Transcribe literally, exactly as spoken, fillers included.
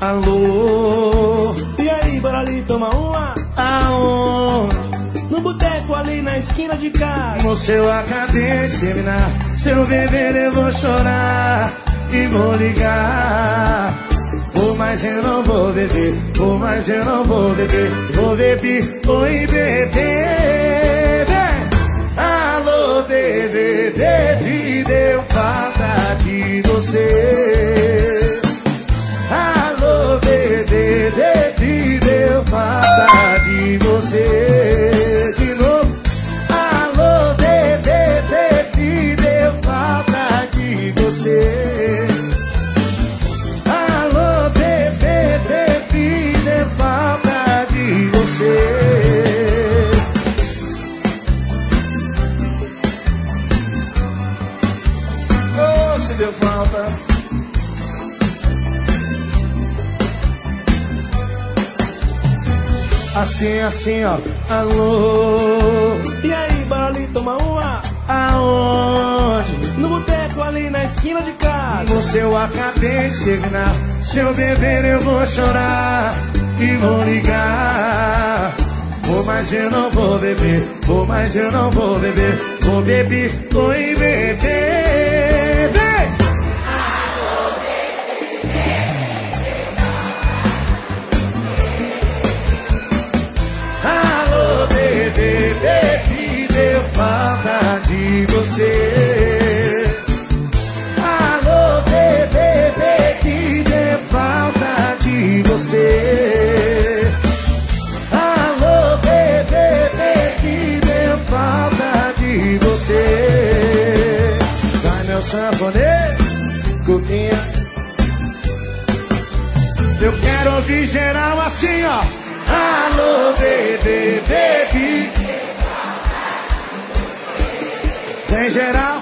Alô, e aí, bora ali tomar uma? aonde? No boteco ali na esquina de casa. Moça, eu acabei de terminar. Se eu beber eu vou chorar e vou ligar. Por mais eu não vou beber, por mais eu não vou beber. Vou beber, oi bebê. Alô bebê, bebê, deu falta de você. Alô bebê, bebê, deu falta de você. De novo. Alô bebê, bebê, deu falta de você. Alô bebê, bebê, deu falta de você. Oh, se deu falta. Assim, assim, ó. Alô, E aí, bora ali tomar uma? aonde? No boteco ali na esquina de casa. Você eu acabei de terminar. Se eu beber eu vou chorar e vou ligar. Vou, mas eu não vou beber. Vou, mas eu não vou beber. Vou beber, oi beber. Vem! Alô, bebê, bebê, deu falta de você. Alô, bebê, bebê, deu falta de você. Alô, bebê, bebê, deu falta de você. Vai, meu sanfoneiro, Cuquinha. Eu quero ouvir geral assim, ó. Alô, bebê, bebê. Tem geral?